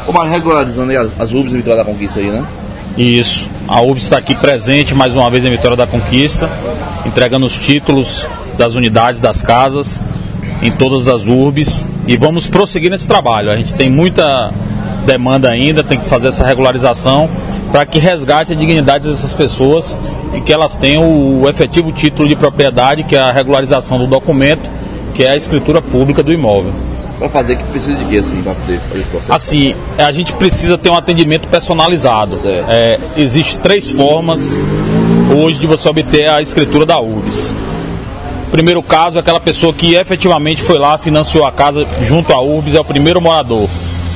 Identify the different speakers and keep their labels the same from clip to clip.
Speaker 1: Mas regularizando aí as UBS em Vitória da Conquista aí, né?
Speaker 2: Isso. A UBS está aqui presente mais uma vez em Vitória da Conquista, entregando os títulos das unidades, das casas, em todas as UBS, e vamos prosseguir nesse trabalho. A gente tem muita demanda ainda, tem que fazer essa regularização para que resgate a dignidade dessas pessoas e que elas tenham o efetivo título de propriedade, que é a regularização do documento, que é a escritura pública do imóvel.
Speaker 1: Para fazer, que precisa de quê, assim, para poder fazer esse processo?
Speaker 2: Assim, a gente precisa ter um atendimento personalizado. Existem 3 formas hoje de você obter a escritura da UBS. O primeiro caso é aquela pessoa que efetivamente foi lá, financiou a casa junto à UBS, é o primeiro morador.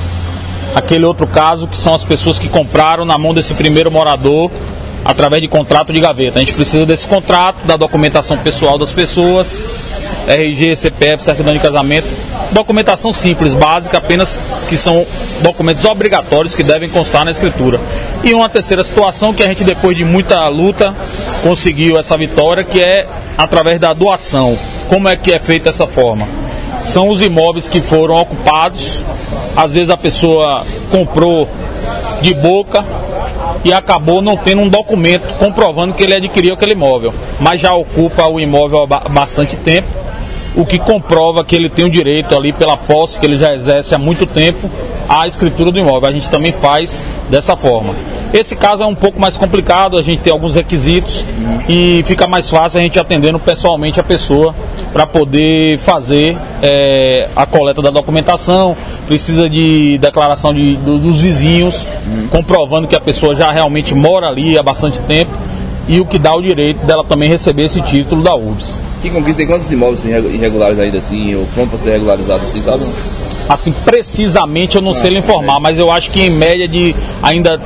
Speaker 2: Aquele outro caso que são as pessoas que compraram na mão desse primeiro morador através de contrato de gaveta. A gente precisa desse contrato, da documentação pessoal das pessoas, RG, CPF, certidão de casamento, documentação simples, básica, apenas que são documentos obrigatórios que devem constar na escritura. E uma terceira situação que a gente, depois de muita luta, conseguiu essa vitória, que é através da doação. Como é que é feita essa forma? São os imóveis que foram ocupados, às vezes a pessoa comprou de boca e acabou não tendo um documento comprovando que ele adquiriu aquele imóvel, mas já ocupa o imóvel há bastante tempo, o que comprova que ele tem o direito ali pela posse que ele já exerce há muito tempo à escritura do imóvel. A gente também faz dessa forma. Esse caso é um pouco mais complicado, a gente tem alguns requisitos e fica mais fácil a gente atendendo pessoalmente a pessoa para poder fazer a coleta da documentação. Precisa de declaração dos vizinhos, comprovando que a pessoa já realmente mora ali há bastante tempo, e o que dá o direito dela também receber esse título da UBS.
Speaker 1: Que Conquista tem quantos imóveis irregulares ainda assim, ou pronto para ser regularizado assim, sabe?
Speaker 2: Assim, precisamente eu não sei lhe informar, mas eu acho que em média de ainda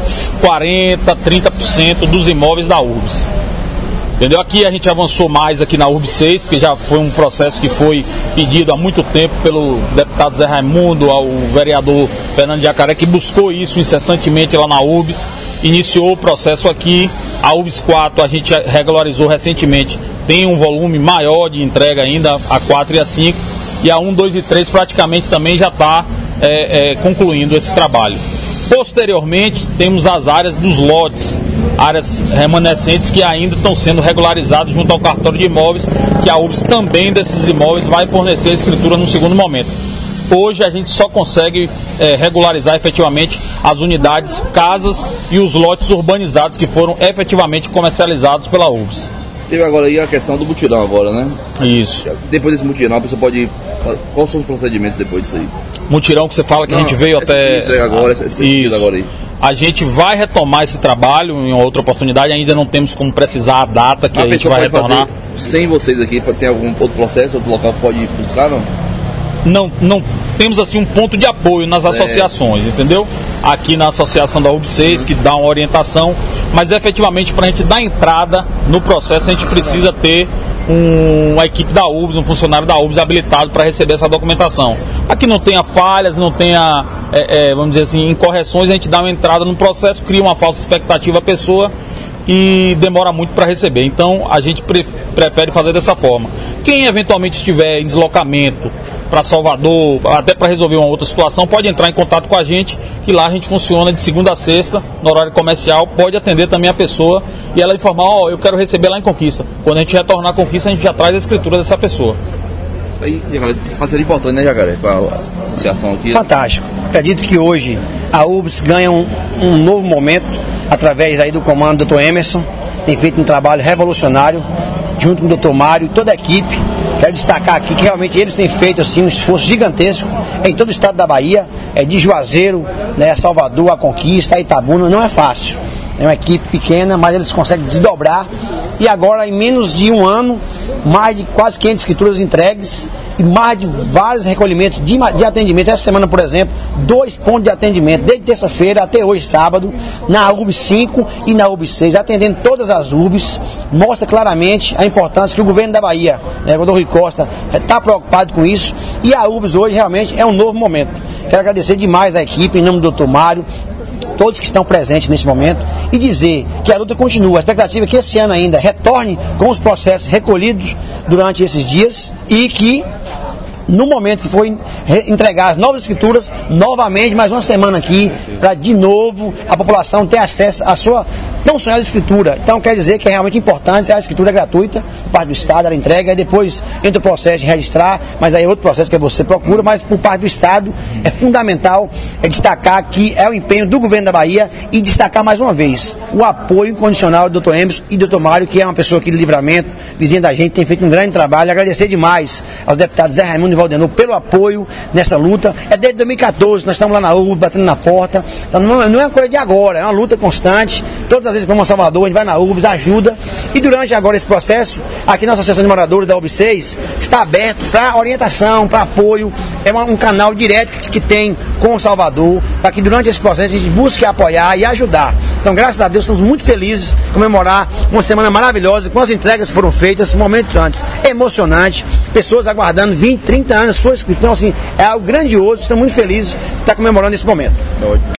Speaker 2: 40, 30% dos imóveis da UBS. Entendeu? Aqui a gente avançou mais aqui na URB 6, porque já foi um processo que foi pedido há muito tempo pelo deputado Zé Raimundo, ao vereador Fernando Jacaré, que buscou isso incessantemente lá na URBS, iniciou o processo aqui. A URBS 4 a gente regularizou recentemente, tem um volume maior de entrega ainda, a 4 e a 5, e a 1, 2 e 3 praticamente também já está concluindo esse trabalho. Posteriormente, temos as áreas dos lotes, áreas remanescentes que ainda estão sendo regularizadas junto ao cartório de imóveis, que a UBS também desses imóveis vai fornecer a escritura no segundo momento. Hoje a gente só consegue regularizar efetivamente as unidades, casas e os lotes urbanizados que foram efetivamente comercializados pela UBS.
Speaker 1: Teve agora aí a questão do mutirão agora, né?
Speaker 2: Isso.
Speaker 1: Depois desse mutirão, a pessoa pode... Quais são os procedimentos depois disso aí?
Speaker 2: Mutirão que você fala que a gente veio até...
Speaker 1: Isso agora aí.
Speaker 2: A gente vai retomar esse trabalho em outra oportunidade, ainda não temos como precisar a data que a gente vai retornar.
Speaker 1: Sem vocês aqui, tem algum outro processo, outro local que pode ir buscar, não?
Speaker 2: Não temos assim um ponto de apoio nas associações, entendeu? Aqui na associação da URB 6, que dá uma orientação, mas efetivamente para a gente dar entrada no processo, a gente precisa ter uma equipe da UBS, um funcionário da UBS habilitado para receber essa documentação. Aqui não tenha falhas, não tenha, vamos dizer assim, incorreções, a gente dá uma entrada no processo, cria uma falsa expectativa à pessoa e demora muito para receber. Então a gente prefere fazer dessa forma. Quem eventualmente estiver em deslocamento para Salvador, até para resolver uma outra situação, pode entrar em contato com a gente, que lá a gente funciona de segunda a sexta, no horário comercial, pode atender também a pessoa e ela informar, eu quero receber lá em Conquista. Quando a gente retornar a Conquista, a gente já traz a escritura dessa pessoa.
Speaker 1: Aí, fazer importante, né, Jacaré, com a associação aqui?
Speaker 3: Fantástico. Acredito que hoje a UBS ganha um novo momento, através aí do comando do Dr. Emerson, tem feito um trabalho revolucionário, junto com o Dr. Mário e toda a equipe. Quero destacar aqui que realmente eles têm feito assim, um esforço gigantesco em todo o estado da Bahia, de Juazeiro, Salvador, a Conquista, a Itabuna, não é fácil. É uma equipe pequena, mas eles conseguem desdobrar. E agora, em menos de um ano, mais de quase 500 escrituras entregues e mais de vários recolhimentos de atendimento. Essa semana, por exemplo, 2 pontos de atendimento, desde terça-feira até hoje, sábado, na URB 5 e na URB 6, atendendo todas as URBs. Mostra claramente a importância que o governo da Bahia, o Dr. Rui Costa, está preocupado com isso. E a URBs hoje realmente é um novo momento. Quero agradecer demais a equipe, em nome do Dr. Mário, todos que estão presentes nesse momento, e dizer que a luta continua. A expectativa é que esse ano ainda retorne com os processos recolhidos durante esses dias e que no momento que foi entregar as novas escrituras, novamente, mais uma semana aqui, para de novo a população ter acesso à sua tão sonhada escritura. Então quer dizer que é realmente importante, a escritura é gratuita, por parte do Estado, ela entrega, e depois entra o processo de registrar, mas aí é outro processo que você procura, mas por parte do Estado é fundamental destacar que é o empenho do governo da Bahia e destacar mais uma vez o apoio incondicional do Dr. Emerson e do Dr. Mário, que é uma pessoa aqui de Livramento, vizinha da gente, tem feito um grande trabalho. Agradecer demais aos deputados Zé Raimundo e Valdenor pelo apoio nessa luta. É desde 2014, nós estamos lá na UBS, batendo na porta. Então não é uma coisa de agora, é uma luta constante. Todas as vezes que vamos a Salvador, a gente vai na UBS, ajuda. E durante agora esse processo, aqui na Associação de Moradores da UBS 6 está aberto para orientação, para apoio. É um canal direto que tem com o Salvador, para que durante esse processo a gente busque apoiar e ajudar. Então, graças a Deus, estamos muito felizes de comemorar uma semana maravilhosa, com as entregas que foram feitas, momentos antes, emocionante, pessoas aguardando 20, 30 anos, sua inscrição, assim, é algo grandioso, estamos muito felizes de estar comemorando esse momento.